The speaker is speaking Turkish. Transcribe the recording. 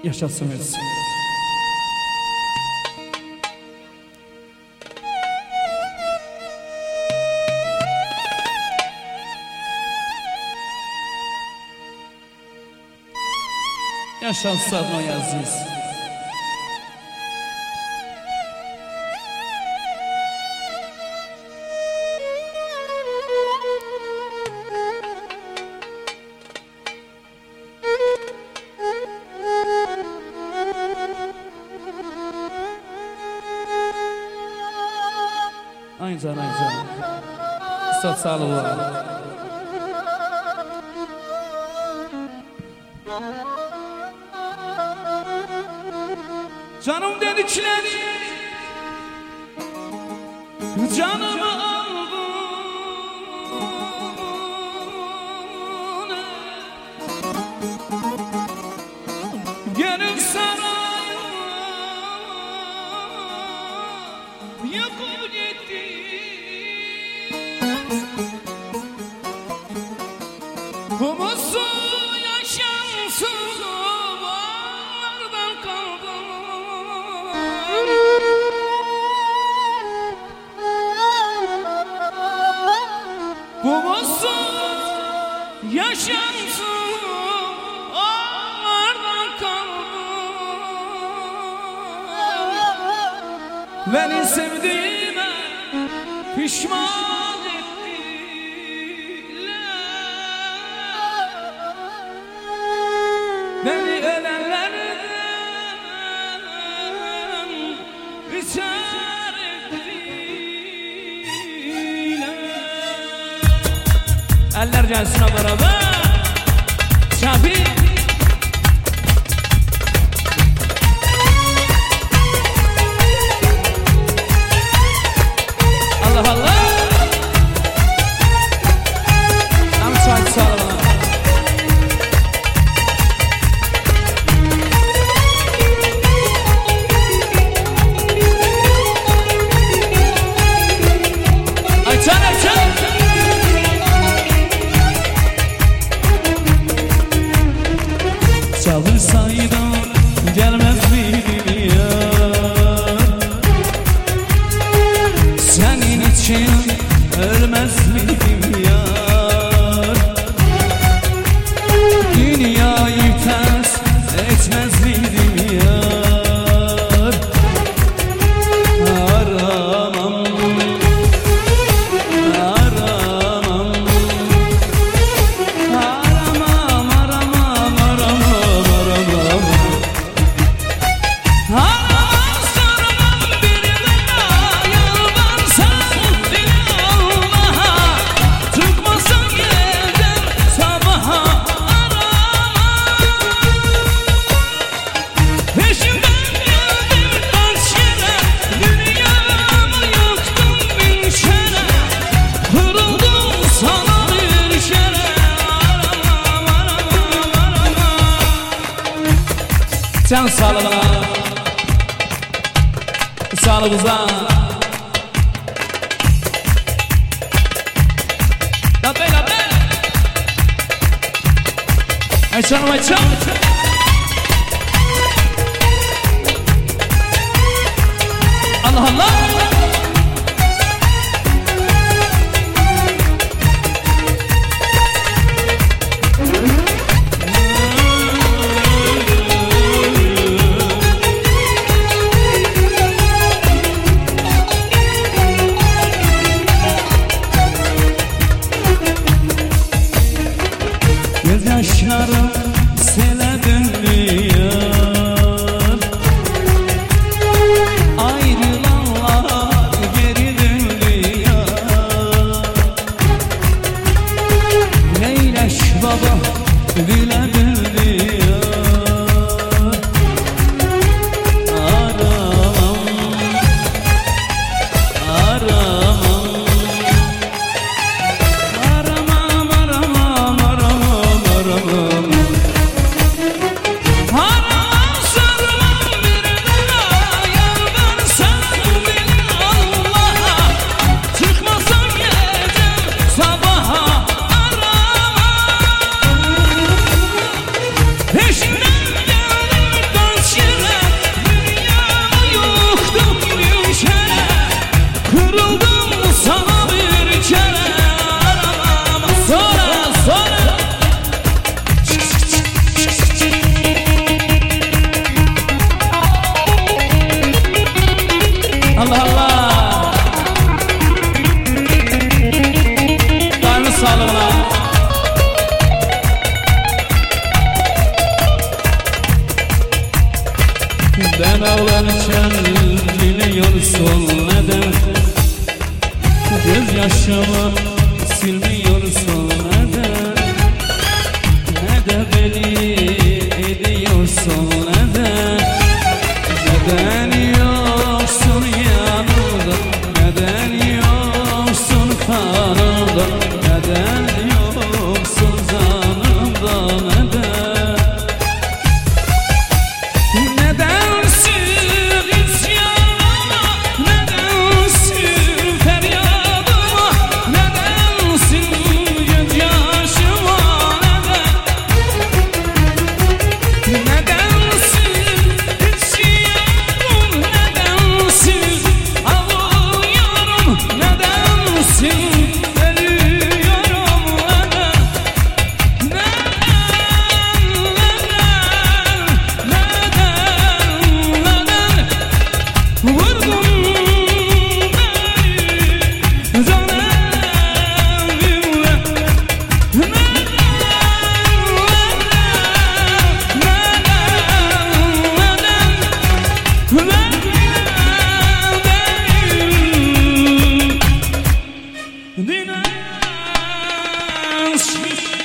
Yaşasın etsin. Yaşasın o Aziz. Ay can, ay can. Üstad sağ ol. Canım dedikleri canımı aldın, gelip sarayıma yakıp gitti. Umutsuz yaşansız ovarlardan kaldım. Umutsuz yaşansız ovarlardan kaldım. Beni sevdiğime pişman ettiler. Beni ölenlerden içer ettiler. Eller gelsin beraber. Şafi. Allah Allah. Tam saat sağlam. Açan açan. Çalışsaydım gelmez miydim ya? Senin için ölmez miydim ya? Dünyayı ters etmez miydim ya? Aramam, aramam, aramam, aramam, aramam, aramam. Aramam sarmam birine, yalvarsam dile Allah'a, çıkmasam yerden sabaha. Aramam, peşimden geldin kaç yere, dünyamı yıktın bin şere, kırıldım sana bir şere. Aramam, aramam, aramam. Can sağlığına, sağlığınıza. Labe labe. Ay canım ay canım. Allah Allah. Gözyaşlarım sele dönüyor, ayrılanlar sana bir kere arama. Sonra Allah Allah. Tanrı sağlığına. Ben ağlarken dinliyorsun neden? Gözyaşımı silmiyorsun neden? Ne de beni ediyorsun neden? Neden yoksun yanımda? Neden yoksun kanımda? Neden yoksun zanımda? Neden? Nedensin isyanıma? Nedensin feryadıma? Nedensin gözyaşıma? Neden? Nedensin isyanım? Nedensin ağlıyorum? Nedensin ölüyorum? Neden? Vurdun beni zalimle. Neden?